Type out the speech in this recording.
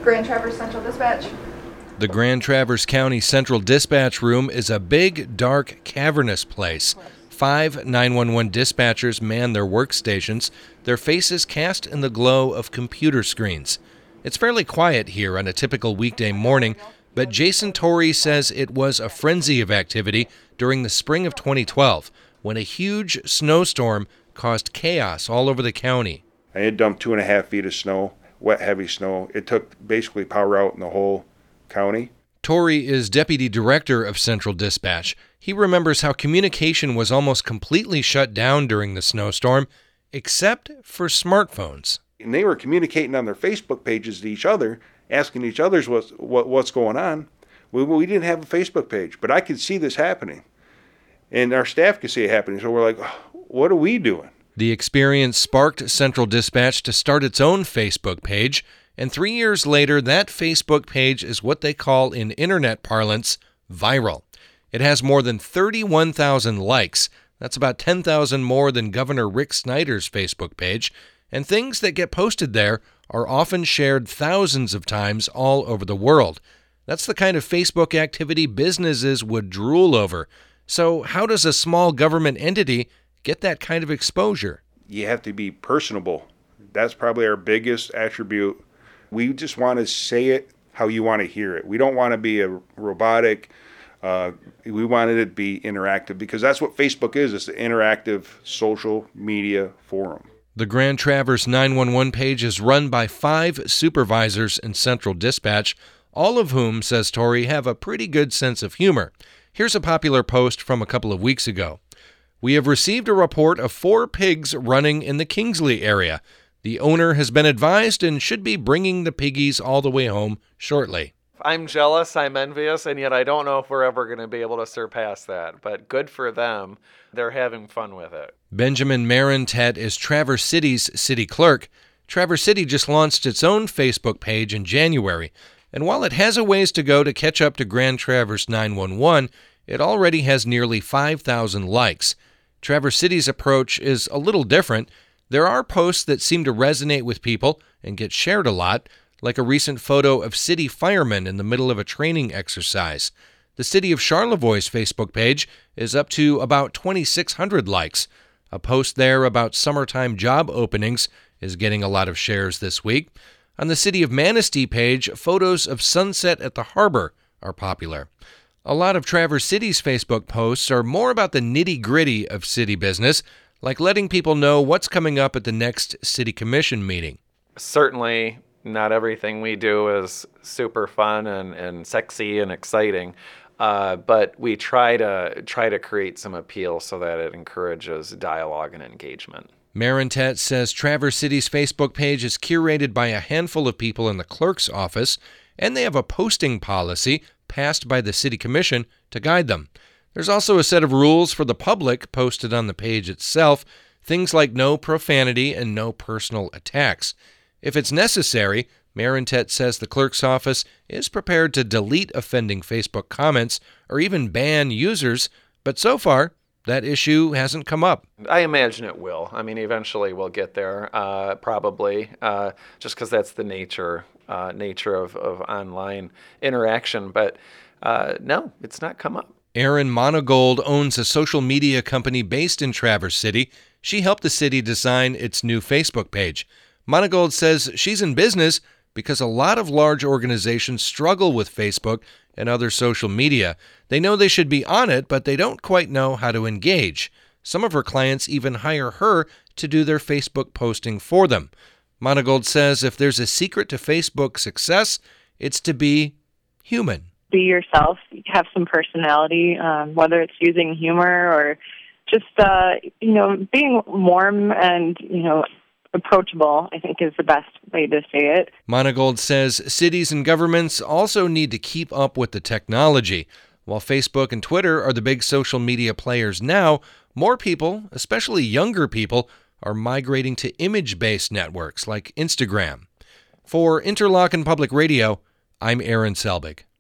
Grand Traverse Central Dispatch. The Grand Traverse County Central Dispatch Room is a big, dark, cavernous place. 5 911 dispatchers man their workstations, their faces cast in the glow of computer screens. It's fairly quiet here on a typical weekday morning, but Jason Torrey says it was a frenzy of activity during the spring of 2012 when a huge snowstorm caused chaos all over the county. I had dumped 2.5 feet of snow, wet, heavy snow. It took basically power out in the whole county. Torrey is deputy director of Central Dispatch. He remembers how communication was almost completely shut down during the snowstorm, except for smartphones. And they were communicating on their Facebook pages to each other, asking each other what's going on. We didn't have a Facebook page, but I could see this happening. And our staff could see it happening, so we're like, what are we doing? The experience sparked Central Dispatch to start its own Facebook page, and 3 years later, that Facebook page is what they call in internet parlance, viral. It has more than 31,000 likes. That's about 10,000 more than Governor Rick Snyder's Facebook page, and things that get posted there are often shared thousands of times all over the world. That's the kind of Facebook activity businesses would drool over. So how does a small government entity get that kind of exposure? You have to be personable. That's probably our biggest attribute. We just want to say it how you want to hear it. We don't want to be a robotic. We want it to be interactive because that's what Facebook is. It's an interactive social media forum. The Grand Traverse 911 page is run by 5 supervisors in Central Dispatch, all of whom, says Torrey, have a pretty good sense of humor. Here's a popular post from a couple of weeks ago. We have received a report of 4 pigs running in the Kingsley area. The owner has been advised and should be bringing the piggies all the way home shortly. I'm jealous, I'm envious, and yet I don't know if we're ever going to be able to surpass that. But good for them. They're having fun with it. Benjamin Marentet is Traverse City's city clerk. Traverse City just launched its own Facebook page in January. And while it has a ways to go to catch up to Grand Traverse 911, it already has nearly 5,000 likes. Traverse City's approach is a little different. There are posts that seem to resonate with people and get shared a lot, like a recent photo of city firemen in the middle of a training exercise. The City of Charlevoix's Facebook page is up to about 2,600 likes. A post there about summertime job openings is getting a lot of shares this week. On the City of Manistee page, photos of sunset at the harbor are popular. A lot of Traverse City's Facebook posts are more about the nitty-gritty of city business, like letting people know what's coming up at the next city commission meeting. Certainly, not everything we do is super fun and sexy and exciting, but we try to create some appeal so that it encourages dialogue and engagement. Marentet says Traverse City's Facebook page is curated by a handful of people in the clerk's office, and they have a posting policy passed by the city commission to guide them. There's also a set of rules for the public posted on the page itself, things like no profanity and no personal attacks. If it's necessary, Marentet says the clerk's office is prepared to delete offending Facebook comments or even ban users, but so far, that issue hasn't come up. I imagine it will. I mean, eventually we'll get there, probably, just because that's the nature of online interaction. But no, it's not come up. Erin Monagold owns a social media company based in Traverse City. She helped the city design its new Facebook page. Monagold says she's in business because a lot of large organizations struggle with Facebook and other social media. They know they should be on it, but they don't quite know how to engage. Some of her clients even hire her to do their Facebook posting for them. Monagold says if there's a secret to Facebook success, it's to be human. Be yourself, have some personality, whether it's using humor or just, being warm and, approachable, I think is the best way to say it. Monagold says cities and governments also need to keep up with the technology. While Facebook and Twitter are the big social media players now, more people, especially younger people, are migrating to image-based networks like Instagram. For Interlochen Public Radio, I'm Aaron Selbig.